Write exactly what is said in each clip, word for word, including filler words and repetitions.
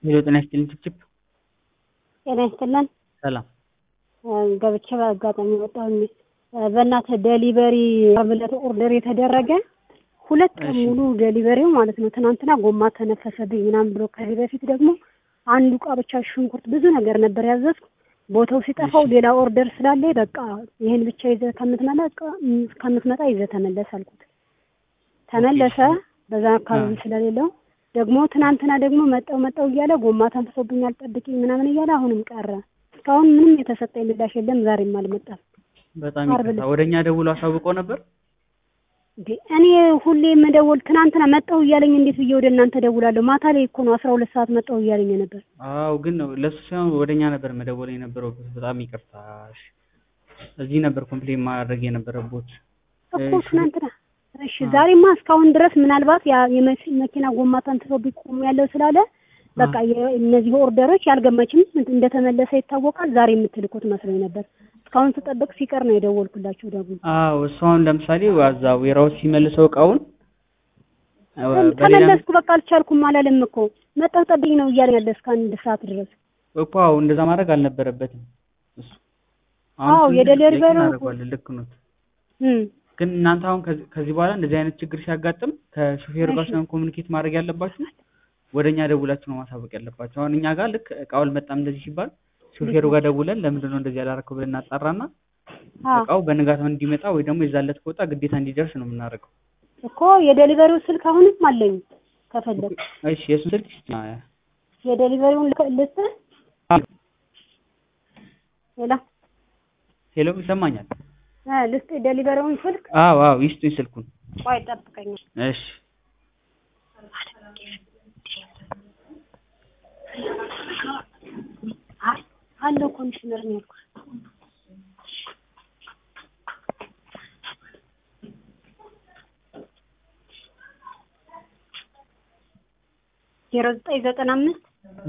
ሄሎ ጤና ይስጥልኝ ችፕችፕ። ጤና ይስጥልን። ሰላም ገብቼ በአጋጣሚ ወጣሁኝ። በእናትህ ዴሊቨሪ ብለህ ኦርደር የተደረገ ሁለት ቀን እሺ ሙሉ ዴሊቨሪው ማለት ነው። ትናንትና ጎማ ተነፈሰብኝ ምናምን ብሎ ከዚህ በፊት ደግሞ አንዱ ዕቃ ብቻ ሽንኩርት ብዙ ነገር ነበር ያዘዝኩ። ቦታው ሲጠፋው እሺ ሌላ ኦርደር ስላለ በቃ ይሄን ብቻ ይዘህ ከምትመጣ ከምትመጣ ይዘህ ተመለስ አልኩት። ኦኬ ተመለሰ። እሺ በዛ አ አካባቢ ስለሌለው ደግሞ ትናንትና ደግሞ መጣው መጣው እያለ ጎማ ተንፍሶብኛል ጠብቂኝ ምናምን እያለ አሁንም ቀረ። እስካሁን ምንም የተሰጠኝ ምላሽ የለም። ዛሬም አልመጣም። በጣም ዓርብ ይቅርታ። ዕለት ወደኛ ደውሎ አሳውቆ ነበር። እንዴ እኔ ሁሌ መደወል ትናንትና መጣው እያለኝ እንዴት ብዬ ወደ እናንተ ደውላለሁ? ማታ ላይ እኮ ነው አስራ ሁለት ሰዓት መጣው እያለኝ ነበር። አዎ ግን ለሱ ሳይሆን ወደኛ ነበር መደወል የነበረው። በጣም ይቅርታ። እሺ እዚህ ነበር ኮምፕሌን ማድረግ የነበረበት። እኮ እሺ ትናንትና። እሺ አ ዛሬማ እስካሁን ድረስ ምናልባት ያ የመኪና ጎማ ተንፍሶብኝ ቆም ያለው ስላለ አ በቃ እነዚህ ኦርደሮች ያልገመችም እንደተመለሰ ይታወቃል። ዛሬ የምትልኩት መስሎኝ ነበር። እስካሁን ስጠብቅ ሲቀር ነው የደወልኩላችሁ ደግሞ። አዎ እሱ አሁን ለምሳሌ ዋዛ ዌራውስ ሲመልሰው እቃውን በሌላ ተመለስኩ በቃ አልቻልኩም አላለም እኮ መጣሁ ጠብቂኝ ነው እያለ ያለ እስከ አንድ ሰዓት ድረስ እኮ አዎ እንደዛ ማድረግ አልነበረበትም እሱ። አሁን አዎ እሱን የዴሊቨሪው እናደርገዋለን። ልክ ነው። እም ግን እናንተ አሁን ከዚህ በኋላ እንደዚህ አይነት ችግር ሲያጋጥም ከሹፌሩ ጋር እሺ ሳይሆን ኮሙኒኬት ማድረግ ያለባችሁ ወደኛ ደውላችሁ ነው ማሳወቅ ያለባችሁ። አሁን እኛ ጋር ልክ እቃው አልመጣም እንደዚህ ሲባል ሹፌሩ ጋር ደውለን ለምንድን ነው እንደዚህ ያላረከው ብለን እናጣራና አዎ እቃው በንጋታው እንዲመጣ ወይ ደግሞ የዛለት ከወጣ ግዴታ እንዲደርስ ነው የምናደርገው። እኮ የዴሊቨሪው ስልክ አሁንም አለኝ ከፈለክ። እሺ የእሱን ስልክ እስኪ የዴሊቨሪውን ልስጥህ? ሄሎ ሄሎ ይሰማኛል? እ ልስጥህ ዴሊቨሪውን ስልክ? አዎ አዎ ይስጡኝ ስልኩን። ቆይ ጠብቀኝ። እሺ አለው ኮሚሽነር ነው ያልኩት። ዜሮ ዘጠኝ ዘጠና አምስት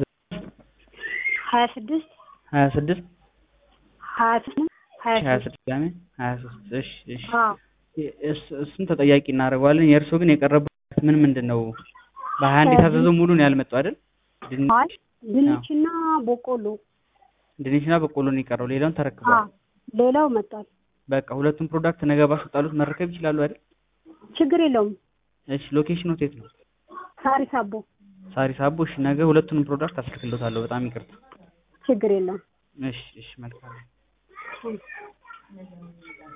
ሀያ ስድስት ሀያ ስድስት ሀያ ስምንት ሀያ ስድስት ያኔ ሀያ ሶስት እሺ እሺ አዎ እሱን ተጠያቂ እናደርገዋለን። የእርሶ ግን የቀረበው ምን ምንድን ነው? በሀያ አንድ የታዘዘው ሙሉ ነው ያልመጣው አይደል? አይ ድንችና በቆሎ ድንችና በቆሎ ነው የቀረው። ሌላውን ተረክበዋል። አዎ ሌላው መጣል። በቃ ሁለቱም ፕሮዳክት ነገ ባስወጣሉት መረከብ ይችላሉ አይደል? ችግር የለውም። እሺ ሎኬሽኑ የት ነው? ሳሪስ አቦ። ሳሪስ አቦ። እሺ ነገ ሁለቱንም ፕሮዳክት አስልክልዎታለሁ። በጣም ይቅርታ። ችግር የለውም። እሺ እሺ መልካም